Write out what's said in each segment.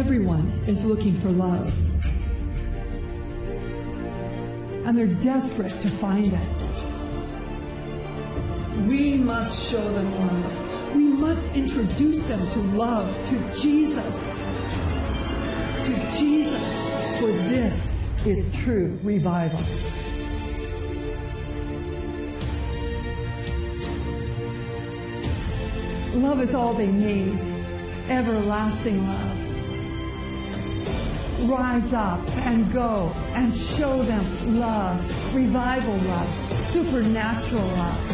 Everyone is looking for love. And they're desperate to find it. We must show them love. We must introduce them to love, to Jesus. To Jesus. For this is true revival. Love is all they need. Everlasting love. Rise up and go and show them love, revival love, supernatural love.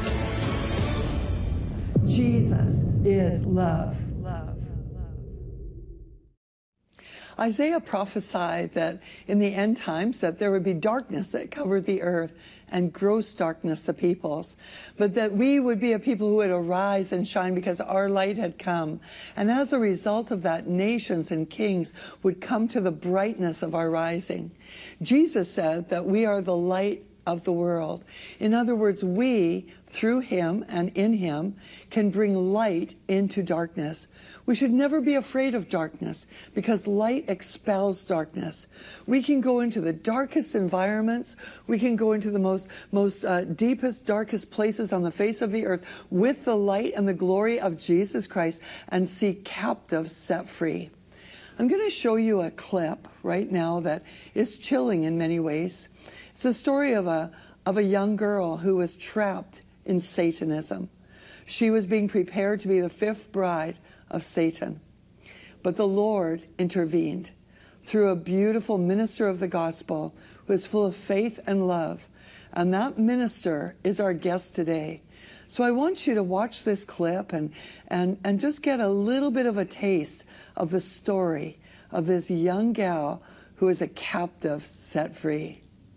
Jesus is love. Isaiah prophesied that in the end times that there would be darkness that covered the earth and gross darkness the peoples, but that we would be a people who would arise and shine because our light had come. And as a result of that, nations and kings would come to the brightness of our rising. Jesus said that we are the light of the world. In other words, we, through him and in him, can bring light into darkness. We should never be afraid of darkness because light expels darkness. We can go into the darkest environments. We can go into the most deepest, darkest places on the face of the earth with the light and the glory of Jesus Christ and see captives set free. I'm going to show you a clip right now that is chilling in many ways. It's a story of a young girl who was trapped in Satanism. She was being prepared to be the fifth bride of Satan. But the Lord intervened through a beautiful minister of the gospel who is full of faith and love. And that minister is our guest today. So I want you to watch this clip and just get a little bit of a taste of the story of this young gal who is a captive set free.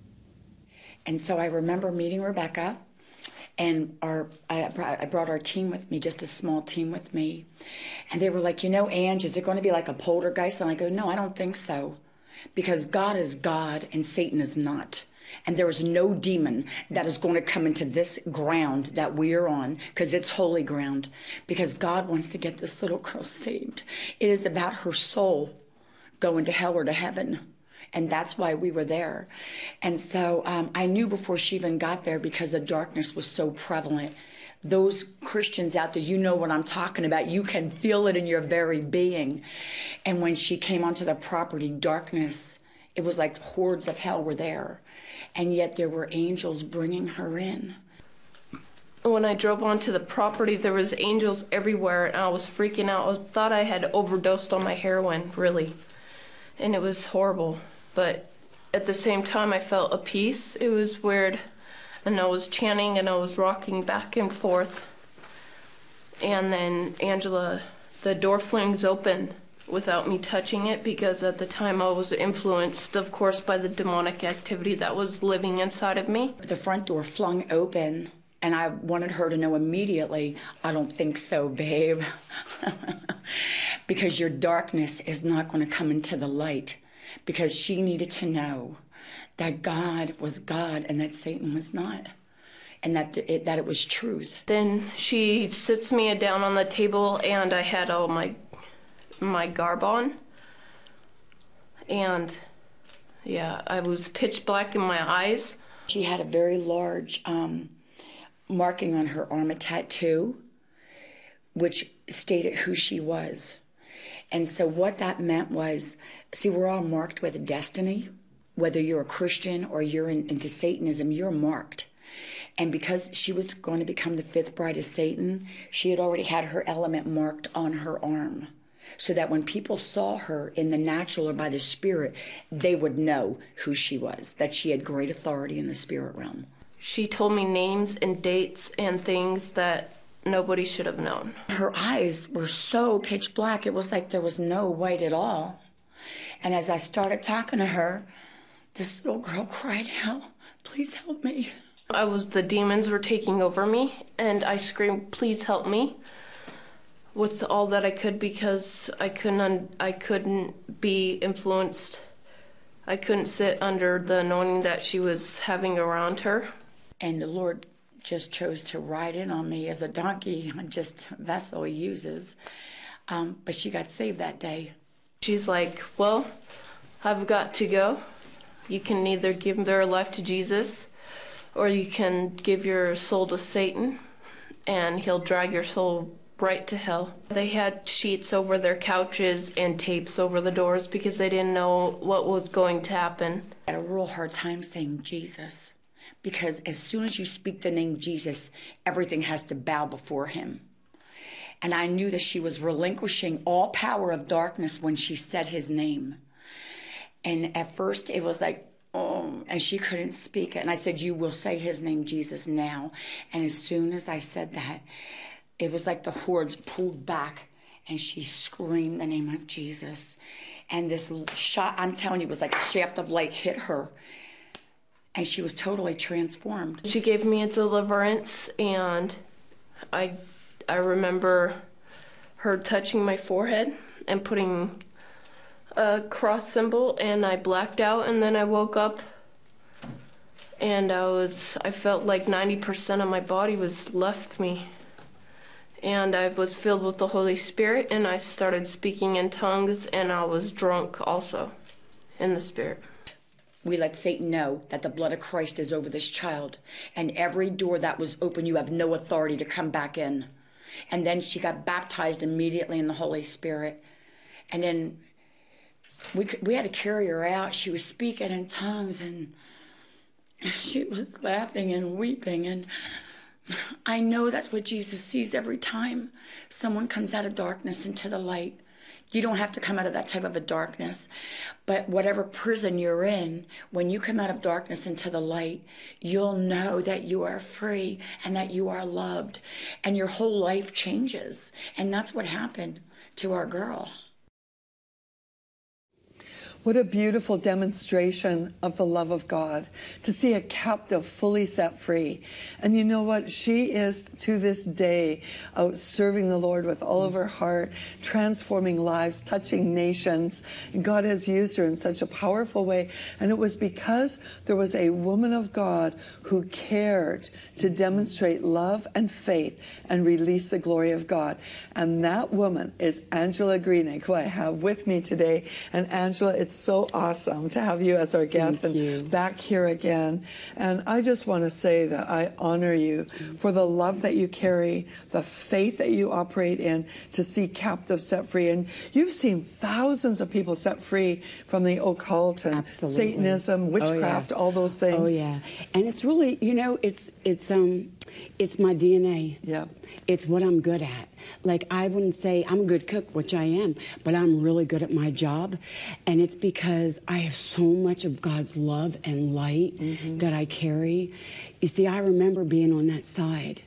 And so I remember meeting Rebecca, and I brought our team with me, just a small team with me. And they were like, Ange, is it going to be like a poltergeist? And I go, no, I don't think so. Because God is God and Satan is not. And there is no demon that is going to come into this ground that we are on, because it's holy ground. Because God wants to get this little girl saved. It is about her soul going to hell or to heaven. And that's why we were there. And so I knew before she even got there, because the darkness was so prevalent. Those Christians out there, you know what I'm talking about. You can feel it in your very being. And when she came onto the property, darkness, it was like hordes of hell were there. And yet there were angels bringing her in. When I drove onto the property, there was angels everywhere, and I was freaking out. I thought I had overdosed on my heroin, really. And it was horrible. But at the same time, I felt a peace. It was weird. And I was chanting and I was rocking back and forth. And then Angela, the door flings open without me touching it, because at the time I was influenced, of course, by the demonic activity that was living inside of me. The front door flung open, and I wanted her to know immediately, I don't think so, babe. Because your darkness is not going to come into the light. Because she needed to know that God was God and that Satan was not. And that it was truth. Then she sits me down on the table, and I had all my garb on. And yeah, I was pitch black in my eyes. She had a very large marking on her arm, a tattoo, which stated who she was. And so what that meant was, see, we're all marked with a destiny. Whether you're a Christian or you're into Satanism, you're marked. And because she was going to become the fifth bride of Satan, she had already had her element marked on her arm. So that when people saw her in the natural or by the spirit, they would know who she was, that she had great authority in the spirit realm. She told me names and dates and things that nobody should have known. Her eyes were so pitch black, it was like there was no white at all. And as I started talking to her, this little girl cried out, please help me. The demons were taking over me, and I screamed, please help me, with all that I could, because I couldn't be influenced. I couldn't sit under the anointing that she was having around her. And the Lord just chose to ride in on me as a donkey, just a vessel he uses. But she got saved that day. She's like, well, I've got to go. You can either give their life to Jesus, or you can give your soul to Satan, and he'll drag your soul right to hell. They had sheets over their couches and tapes over the doors because they didn't know what was going to happen. I had a real hard time saying Jesus, because as soon as you speak the name Jesus, everything has to bow before him. And I knew that she was relinquishing all power of darkness when she said his name. And at first it was like, oh, and she couldn't speak it. And I said, you will say his name, Jesus, now. And as soon as I said that, it was like the hordes pulled back, and she screamed the name of Jesus. And this shot, I'm telling you, it was like a shaft of light hit her. And she was totally transformed. She gave me a deliverance, and I remember her touching my forehead and putting a cross symbol, and I blacked out, and then I woke up, and I felt like 90% of my body was left me. And I was filled with the Holy Spirit, and I started speaking in tongues, and I was drunk also in the Spirit. We let Satan know that the blood of Christ is over this child, and every door that was open, you have no authority to come back in. And then she got baptized immediately in the Holy Spirit. And then we had to carry her out. She was speaking in tongues, and she was laughing and weeping. And I know that's what Jesus sees every time someone comes out of darkness into the light. You don't have to come out of that type of a darkness. But whatever prison you're in, when you come out of darkness into the light, you'll know that you are free and that you are loved. And your whole life changes. And that's what happened to our girl. What a beautiful demonstration of the love of God, to see a captive fully set free. And you know what? She is, to this day, out serving the Lord with all of her heart, transforming lives, touching nations. And God has used her in such a powerful way. And it was because there was a woman of God who cared to demonstrate love and faith and release the glory of God. And that woman is Angela Greenig, who I have with me today. And Angela, it's so awesome to have you as our guest and back here again. And I just want to say that I honor you for the love that you carry, the faith that you operate in, to see captives set free. And you've seen thousands of people set free from the occult and Satanism, witchcraft, all those things. Oh yeah, and it's really, you know, it's my DNA. Yeah. It's what I'm good at. Like, I wouldn't say I'm a good cook, which I am, but I'm really good at my job. And it's because I have so much of God's love and light that I carry. You see, I remember being on that side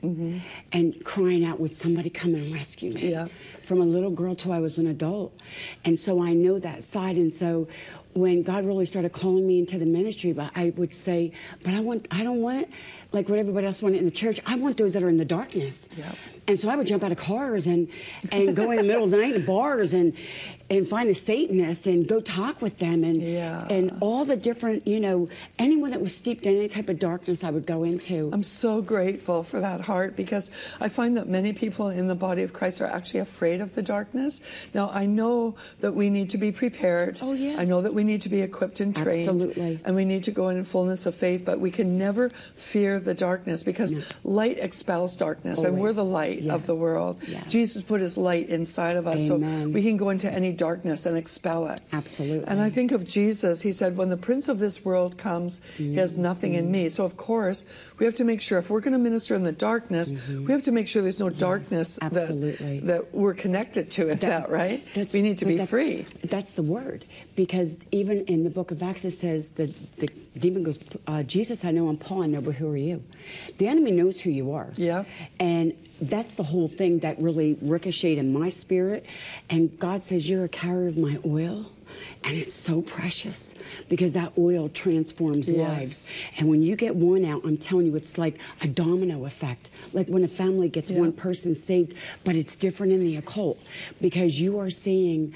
and crying out, would somebody come and rescue me? Yeah. From a little girl till I was an adult. And so I know that side. And so when God really started calling me into the ministry, but I would say, but I don't want like what everybody else wanted in the church. I want those that are in the darkness. Yep. And so I would jump out of cars and go in the middle of the night in bars and find a Satanist and go talk with them and all the different, you know, anyone that was steeped in any type of darkness I would go into. I'm so grateful for that heart, because I find that many people in the body of Christ are actually afraid of the darkness. Now, I know that we need to be prepared. Oh, yes. I know that we need to be equipped and trained. Absolutely. And we need to go in fullness of faith, but we can never fear the darkness, because light expels darkness. Always. And we're the light of the world. Yes. Jesus put his light inside of us, Amen. so we can go into any darkness and expel it. Absolutely. And I think of Jesus. He said, when the prince of this world comes, he has nothing in me. So, of course, we have to make sure, if we're going to minister in the darkness, we have to make sure there's no darkness that we're connected to in that, right? We need to be free. That's the word. Because even in the book of Acts, it says the demon goes, Jesus, I know, I'm Paul, I know, but who are you? The enemy knows who you are. Yeah. And that's the whole thing that really ricocheted in my spirit. And God says, you're a carrier of my oil. And it's so precious, because that oil transforms lives. And when you get one out, I'm telling you, it's like a domino effect. Like when a family gets one person saved, but it's different in the occult, because you are seeing...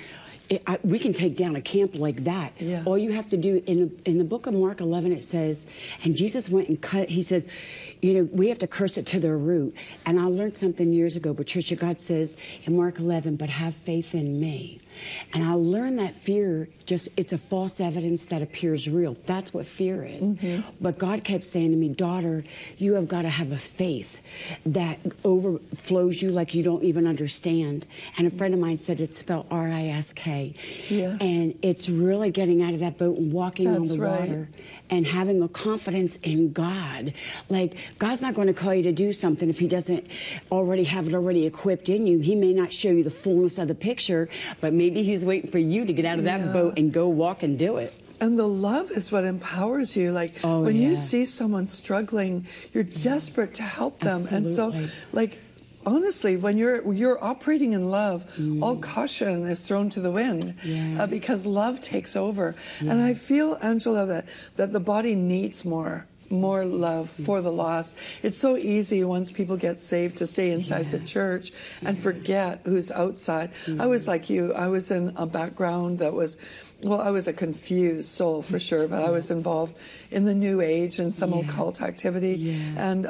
we can take down a camp like that. Yeah. All you have to do, in the book of Mark 11, it says, and Jesus went and cut, he says, you know, we have to curse it to their root. And I learned something years ago, Patricia. God says in Mark 11, but have faith in me. And I learned that fear it's a false evidence that appears real. That's what fear is. But God kept saying to me, daughter, you have got to have a faith that overflows you like you don't even understand. And a friend of mine said it's spelled R-I-S-K. Yes. And it's really getting out of that boat and walking on the water and having a confidence in God. Like, God's not going to call you to do something if he doesn't already have it already equipped in you. He may not show you the fullness of the picture, but maybe he's waiting for you to get out of that boat and go walk and do it. And the love is what empowers you. Like, when you see someone struggling, you're desperate to help them. Absolutely. And so, like, honestly, when you're operating in love, all caution is thrown to the wind because love takes over. And I feel, Angela, that the body needs more love for the lost. It's so easy once people get saved to stay inside the church and forget who's outside. I was like you. I was in a background that was, well, I was a confused soul for sure, but I was involved in the New Age and some occult activity, and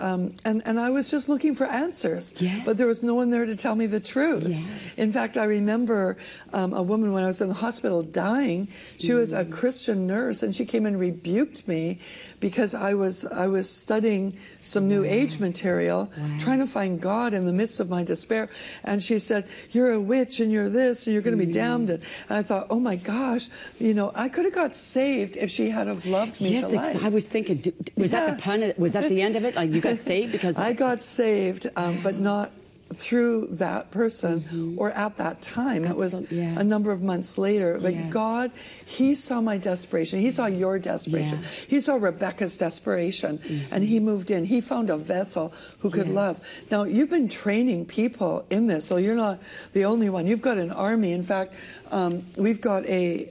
I was just looking for answers, but there was no one there to tell me the truth. In fact, I remember a woman when I was in the hospital dying. She was a Christian nurse, and she came and rebuked me because I was studying some New Age material, trying to find God in the midst of my despair. And she said, "You're a witch, and you're this, and you're going to be damned." And I thought, oh my gosh, I could have got saved if she had have loved me to life. I was thinking, was that the pun? Was that the end of it? Like, you got saved because I got saved, but not through that person or at that time. It was a number of months later. But God, he saw my desperation. He saw your desperation. He saw Rebecca's desperation, and he moved in. He found a vessel who could love. Now, you've been training people in this, so you're not the only one. You've got an army. In fact, we've got a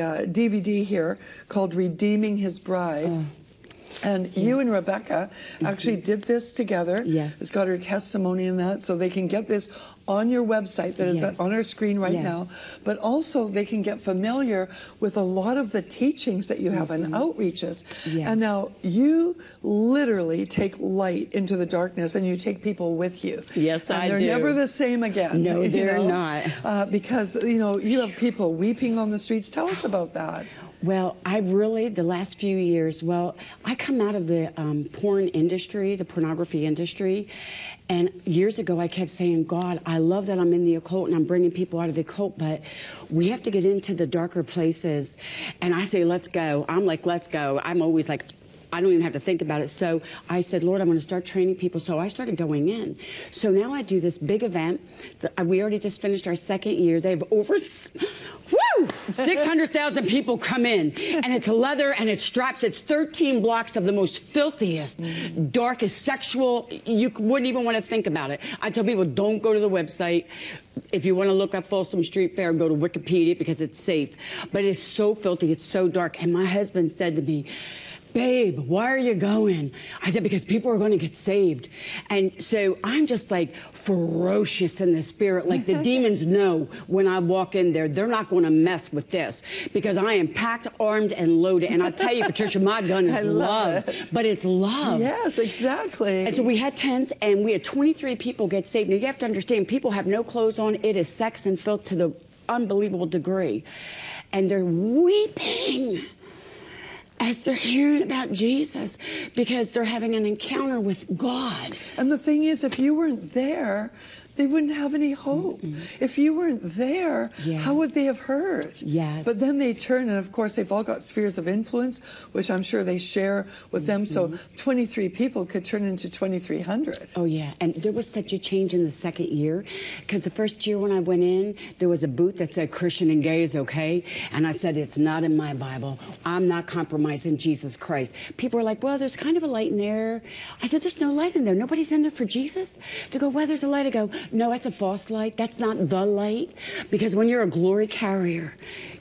DVD here called Redeeming His Bride. And you and Rebecca actually did this together. It's got her testimony in that, so they can get this on your website that is on our screen right now. But also they can get familiar with a lot of the teachings that you have and outreaches. And now you literally take light into the darkness, and you take people with you. Yes, I do. And they're never the same again. No, they're not. Because, you have people weeping on the streets. Tell us about that. Well, the last few years, I come out of the porn industry, the pornography industry, and years ago I kept saying, God, I love that I'm in the occult and I'm bringing people out of the occult, but we have to get into the darker places. And I say, let's go. I'm like, let's go. I'm always like, I don't even have to think about it. So I said, Lord, I'm going to start training people. So I started going in. So now I do this big event. We already just finished our second year. They have over 600,000 people come in. And it's leather and it's straps. It's 13 blocks of the most filthiest, darkest, sexual. You wouldn't even want to think about it. I tell people, don't go to the website. If you want to look up Folsom Street Fair, go to Wikipedia because it's safe. But it's so filthy. It's so dark. And my husband said to me, babe, why are you going? I said, because people are going to get saved. And so I'm just like ferocious in the spirit. Like the demons know when I walk in there, they're not going to mess with this because I am packed, armed, and loaded. And I'll tell you, Patricia, my gun is love. But it's love. Yes, exactly. And so we had tents and we had 23 people get saved. Now you have to understand, people have no clothes on. It is sex and filth to the unbelievable degree. And they're weeping as they're hearing about Jesus because they're having an encounter with God. And the thing is, if you weren't there, they wouldn't have any hope. If you weren't there, how would they have heard? But then they turn, and of course they've all got spheres of influence, which I'm sure they share with them. So 23 people could turn into 2,300. Oh yeah, and there was such a change in the second year, because the first year when I went in, there was a booth that said Christian and gay is okay, and I said it's not in my Bible. I'm not compromising Jesus Christ. People were like, well, there's kind of a light in there. I said, there's no light in there. Nobody's in there for Jesus. They go, well, there's a light. I go, no, that's a false light. That's not the light. Because when you're a glory carrier,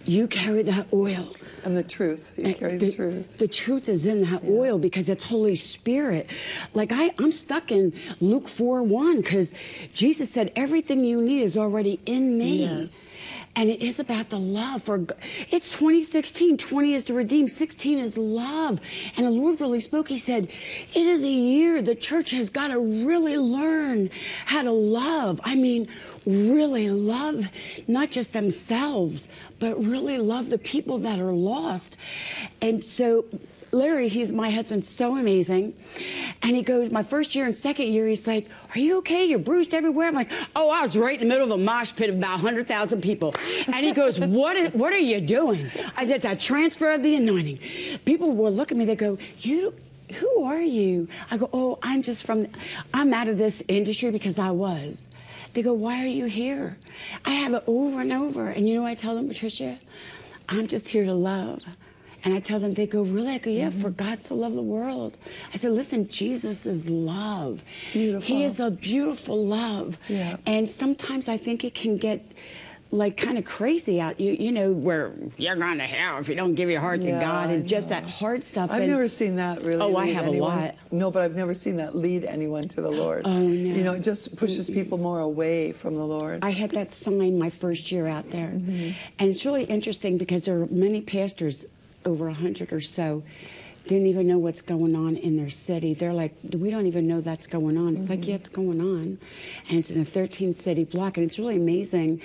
You carry that oil. And the truth. You carry the truth. The truth is in that oil because it's Holy Spirit. Like I'm stuck in Luke 4:1 because Jesus said everything you need is already in me. Yes. And it is about the love for God. It's 2016. 20 is to redeem. 16 is love. And the Lord really spoke. He said, it is a year the church has got to really learn how to love. I mean, really love not just themselves, but really love the people that are lost. And so Larry, he's my husband, so amazing. And he goes, my first year and second year, he's like, are you okay? You're bruised everywhere. I'm like, oh, I was right in the middle of a mosh pit of about 100,000 people. And he goes, what are you doing? I said, it's a transfer of the anointing. People will look at me, they go, who are you? I go, oh, I'm out of this industry because I was. They go, why are you here? I have it over and over. And you know what I tell them, Patricia? I'm just here to love. And I tell them, they go, really? I go, yeah, for God so loved the world. I said, listen, Jesus is love. Beautiful. He is a beautiful love. Yeah. And sometimes I think it can get like kind of crazy out, you know, where you're going to hell if you don't give your heart to God and just that hard stuff. I've never seen that really. Oh, I have anyone. a lot. No, but I've never seen that lead anyone to the Lord. Oh, no. You know, it just pushes people more away from the Lord. I had that sign my first year out there. And it's really interesting because there are many pastors, over 100 or so, didn't even know what's going on in their city. They're like, we don't even know that's going on. It's like, yeah, it's going on. And it's in a 13-city block. And it's really amazing.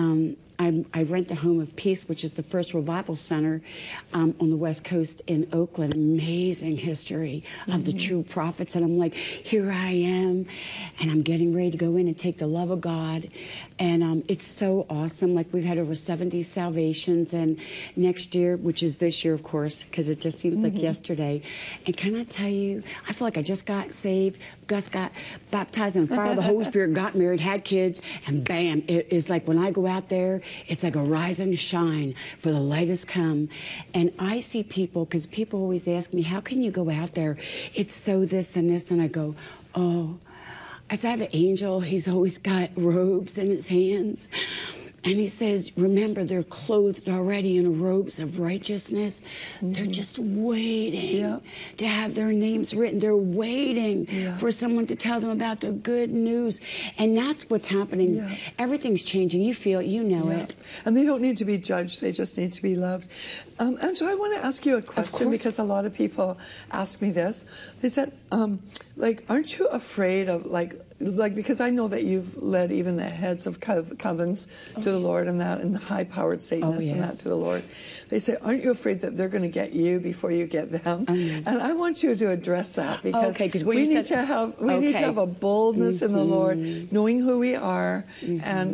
I rent the Home of Peace, which is the first revival center on the West Coast in Oakland. Amazing history of the true prophets. And I'm like, here I am. And I'm getting ready to go in and take the love of God. And it's so awesome. Like, we've had over 70 salvations. And next year, which is this year, of course, because it just seems like yesterday. And can I tell you, I feel like I just got saved, just got baptized in the fire of the Holy Spirit, got married, had kids, and bam, it is like when I go out there, it's like a rise and shine, for the light has come. And I see people, because people always ask me, how can you go out there? It's so this and this. And I go, oh, I said, I have an angel. He's always got robes in his hands. And he says, remember, they're clothed already in robes of righteousness. They're just waiting to have their names written. They're waiting for someone to tell them about the good news. And that's what's happening. Everything's changing. You feel it. You know it. And they don't need to be judged. They just need to be loved. Angela, I want to ask you a question, because a lot of people ask me this. They said, aren't you afraid of, because I know that you've led even the heads of covens to the Lord and the high-powered Satanists and that to the Lord. They say, aren't you afraid that they're going to get you before you get them? And I want you to address that, because we need to have a boldness in the Lord, knowing who we are, and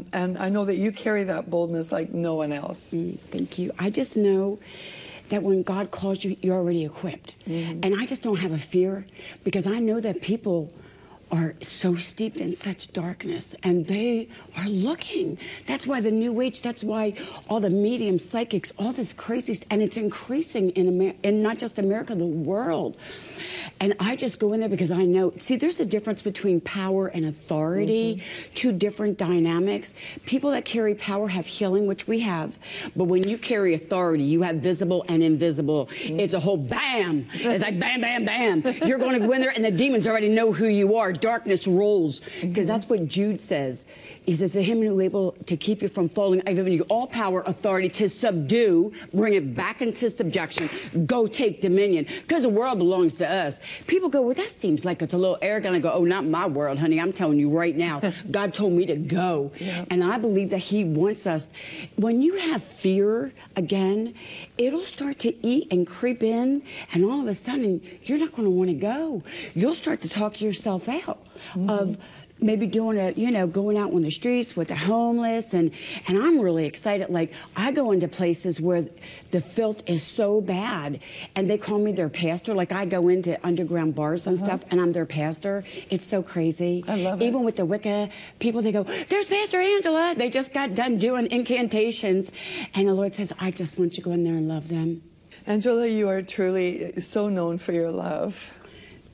I know that you carry that boldness like no one else. Thank you. I just know that when God calls you, you're already equipped. And I just don't have a fear, because I know that people are so steeped in such darkness, and they are looking. That's why the New Age, that's why all the mediums, psychics, all this crazy, and it's increasing in not just America, the world. And I just go in there because I know, see, there's a difference between power and authority, two different dynamics. People that carry power have healing, which we have. But when you carry authority, you have visible and invisible. It's a whole bam. It's like bam, bam, bam. You're going to go in there and the demons already know who you are. Darkness rolls. Because that's what Jude says. He says, to him who is able to keep you from falling, I've given you all power, authority to subdue, bring it back into subjection, go take dominion. Because the world belongs to us. People go, well, that seems like it's a little arrogant. I go, oh, not my world, honey. I'm telling you right now, God told me to go. And I believe that he wants us. When you have fear, again, it'll start to eat and creep in. And all of a sudden, you're not going to want to go. You'll start to talk yourself out of maybe doing going out on the streets with the homeless. And I'm really excited. Like, I go into places where the filth is so bad, and they call me their pastor. Like, I go into underground bars and stuff, and I'm their pastor. It's so crazy. I love it. Even with the Wicca people, they go, there's Pastor Angela. They just got done doing incantations. And the Lord says, I just want you to go in there and love them. Angela, you are truly so known for your love.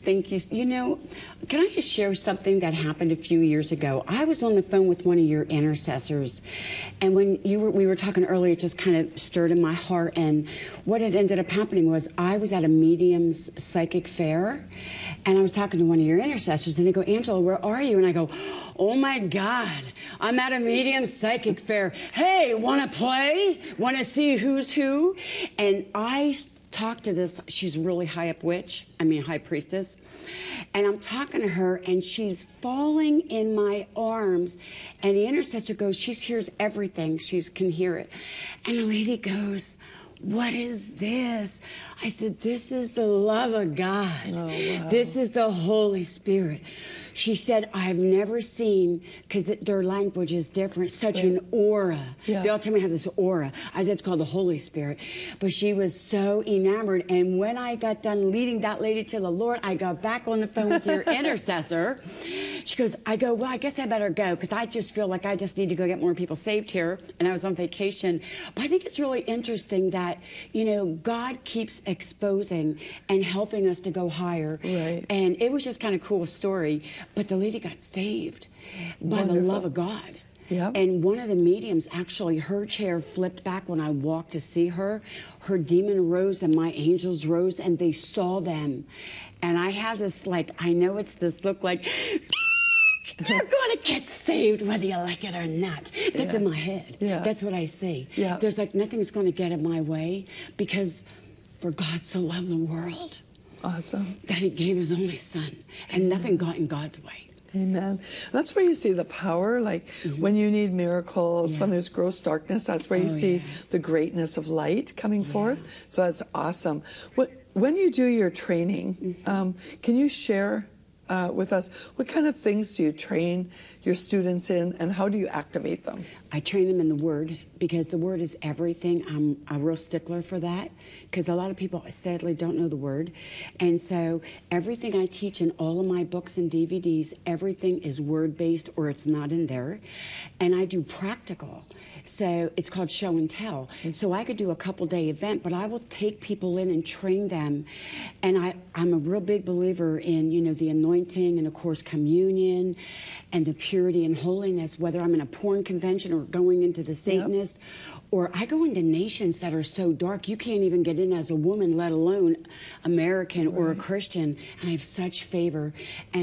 Thank you. You know, can I just share something that happened a few years ago? I was on the phone with one of your intercessors, and when we were talking earlier, it just kind of stirred in my heart. And what had ended up happening was I was at a medium's psychic fair, and I was talking to one of your intercessors, and they go, Angela, where are you? And I go, oh my God, I'm at a medium's psychic fair. Hey, want to play? Want to see who's who? And I talk to this, she's really high up high priestess, and I'm talking to her, and she's falling in my arms, and the intercessor goes, she hears everything, she can hear it, and the lady goes, what is this? I said, this is the love of God. Oh, wow. This is the Holy Spirit. She said, I've never seen, because their language is different, such an aura. Yeah. They all tell me I have this aura. I said, it's called the Holy Spirit. But she was so enamored. And when I got done leading that lady to the Lord, I got back on the phone with your intercessor. She goes, well, I guess I better go, because I just feel like I just need to go get more people saved here. And I was on vacation. But I think it's really interesting that, God keeps exposing and helping us to go higher. Right. And it was just kind of a cool story. But the lady got saved by the love of God. Yep. And one of the mediums, actually, her chair flipped back when I walked to see her. Her demon rose and my angels rose, and they saw them. And I have this, I know it's this look like, you're going to get saved whether you like it or not. That's in my head. Yeah. That's what I see. Yeah. There's nothing's going to get in my way, because for God so loved the world. Awesome. That he gave his only son, and nothing got in God's way. Amen. That's where you see the power, when you need miracles, when there's gross darkness, that's where you see the greatness of light coming forth. So that's awesome. When you do your training, can you share with us, what kind of things do you train your students in, and how do you activate them? I train them in the Word, because the Word is everything. I'm a real stickler for that, because a lot of people sadly don't know the Word. And so everything I teach in all of my books and DVDs, everything is Word-based, or it's not in there. And I do practical. So it's called show and tell. So I could do a couple-day event, but I will take people in and train them. And I'm a real big believer in, the anointing and, of course, communion and the purity and holiness, whether I'm in a porn convention or going into the Satanist, or I go into nations that are so dark you can't even get in as a woman, let alone American or a Christian. And I have such favor.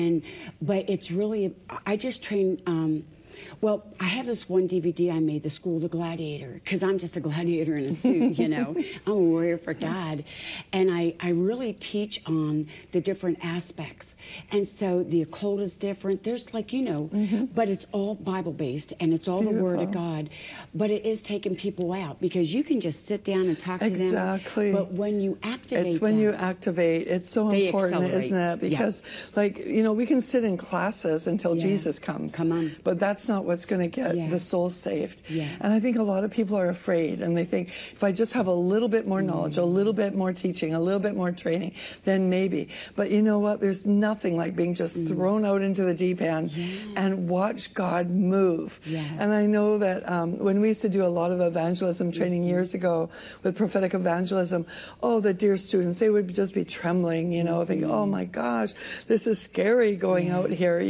But it's really, I just train. Well, I have this one DVD I made, The School of the Gladiator, because I'm just a gladiator in a suit, I'm a warrior for God. And I really teach on the different aspects. And so the occult is different. There's but it's all Bible-based, and it's all beautiful. The Word of God. But it is taking people out, because you can just sit down and talk to them. Exactly. But when you activate It's when you activate. It's so important, isn't it? Because, we can sit in classes until Jesus comes. Come on. But that's not what's going to get the soul saved. Yeah. And I think a lot of people are afraid, and they think, if I just have a little bit more knowledge, a little bit more teaching, a little bit more training, then maybe. But you know what? There's nothing like being just thrown out into the deep end and watch God move. Yes. And I know that when we used to do a lot of evangelism training years ago with prophetic evangelism, the dear students, they would just be trembling, thinking, oh my gosh, this is scary going out here,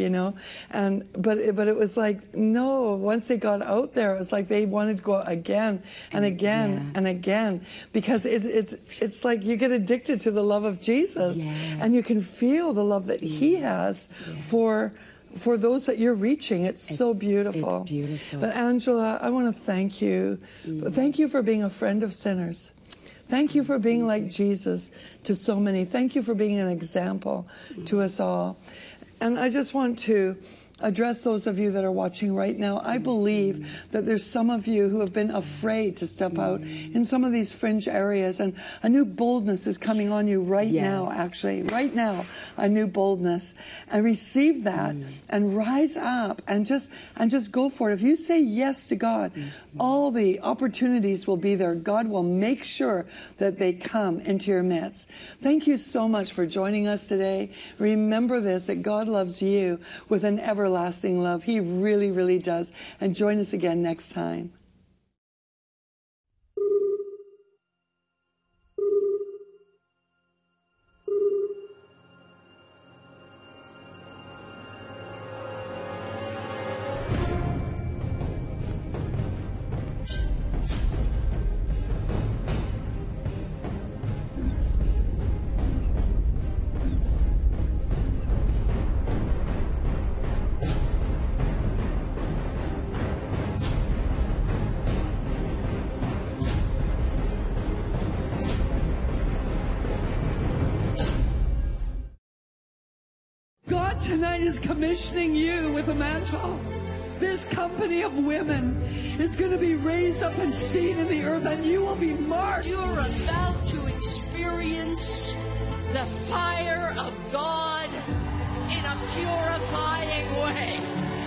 but it was like, no, once they got out there, it was like they wanted to go again and again and again, because it's like you get addicted to the love of Jesus, and you can feel the love that he has for those that you're reaching. It's so beautiful. It's beautiful. But Angela, I want to thank you. Thank you for being a friend of sinners. Thank you for being like Jesus to so many. Thank you for being an example to us all. And I just want to address those of you that are watching right now. I believe that there's some of you who have been afraid to step out in some of these fringe areas, and a new boldness is coming on you right now, actually. Right now, a new boldness. And receive that and rise up and just go for it. If you say yes to God, all the opportunities will be there. God will make sure that they come into your midst. Thank you so much for joining us today. Remember this, that God loves you with an everlasting love. He really, really does. And join us again next time. tonight is commissioning you with a mantle. This company of women is going to be raised up and seen in the earth, and you will be marked. You're about to experience the fire of God in a purifying way.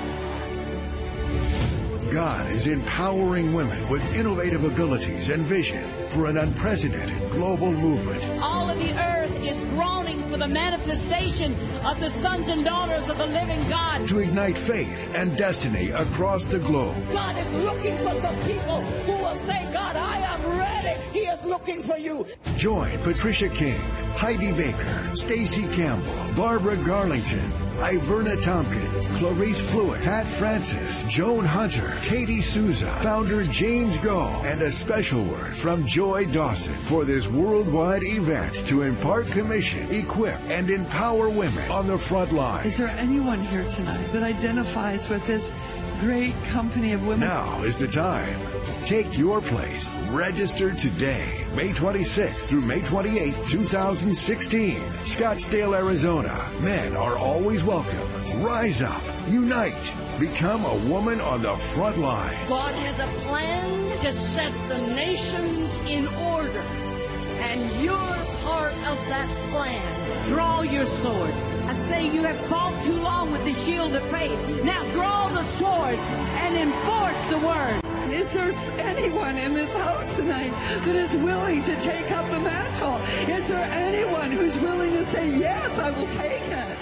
God is empowering women with innovative abilities and vision for an unprecedented global movement. All of the earth is groaning for the manifestation of the sons and daughters of the living God. To ignite faith and destiny across the globe. God is looking for some people who will say, God, I am ready. He is looking for you. Join Patricia King, Heidi Baker, Stacey Campbell, Barbara Garlington, Iverna Tompkins, Clarice Fluitt, Pat Francis, Joan Hunter, Katie Souza, founder James Goh, and a special word from Joy Dawson for this worldwide event to impart, commission, equip, and empower women on the front line. Is there anyone here tonight that identifies with this great company of women? Now is the time. Take your place. Register today, May 26th through May 28th, 2016. Scottsdale, Arizona. Men are always welcome. Rise up. Unite. Become a woman on the front line. God has a plan to set the nations in order, and you're part of that plan. Draw your sword. I say you have fought too long with the shield of faith. Now draw the sword and enforce the word. Is there anyone in this house tonight that is willing to take up the mantle? Is there anyone who's willing to say, yes, I will take it?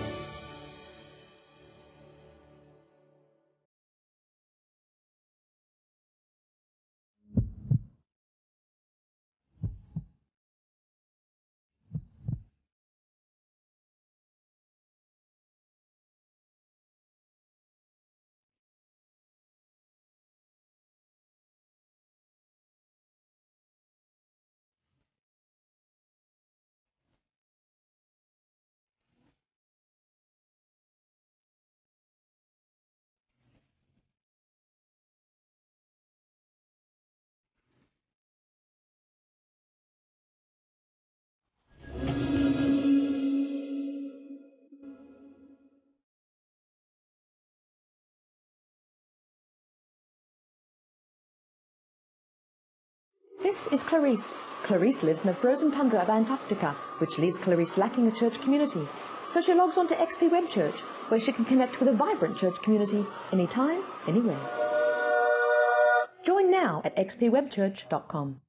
This is Clarice. Clarice lives in the frozen tundra of Antarctica, which leaves Clarice lacking a church community. So she logs on to XP Web Church, where she can connect with a vibrant church community anytime, anywhere. Join now at xpwebchurch.com.